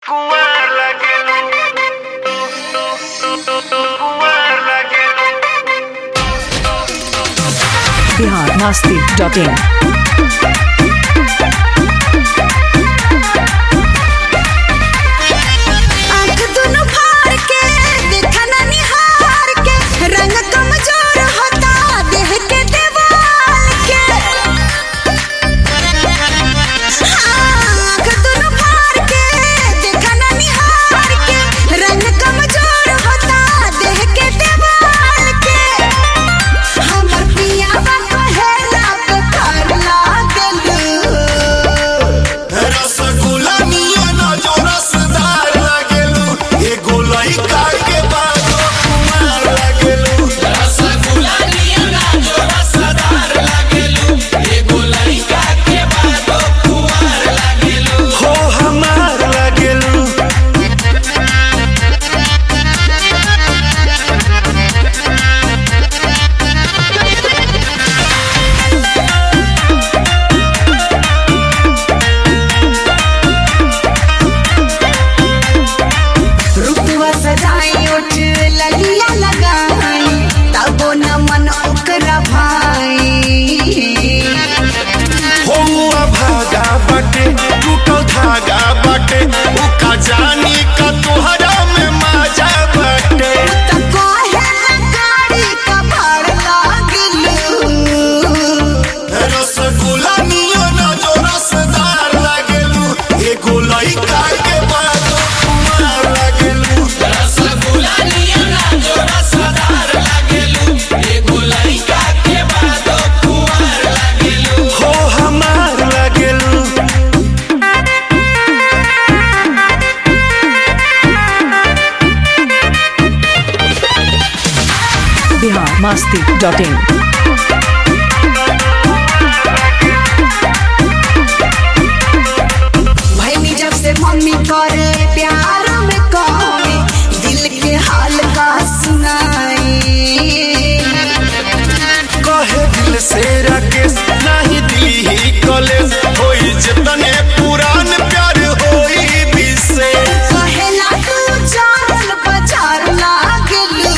कुंवार लागेलू कुंवार लागेलू biharmasti.in जानी का तुहरा में मजा बटे रसगुल्ला नियो ना जो रसदार लागेलू एगो लइका के बाद कुमार लागेलू रसगुल्ला नियो ना जो रसदार लागेलू एगो लइका के बाद कुमार लागेलू हो हमार लागेलू biharmasti.in भाई जब से मम्मी करे प्यार में कमी दिल के हाल का सुनाई कहे दिल से राकेश नहीं दी कॉलेज होई जितने पुरान प्यार होई विशेष कहेला तू चावल बाजार लागलू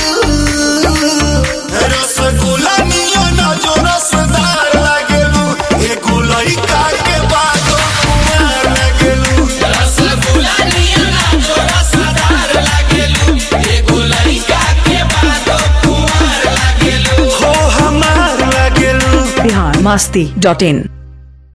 रसगुल्ला नियो ना जो रसदार लागेलू एगो लइका के बाद कुमार लागेलू रसगुल्ला नियो ना जो रसदार लागेलू एगो लइका के बाद कुमार लागेलू हो हमार लागेलू biharmasti.in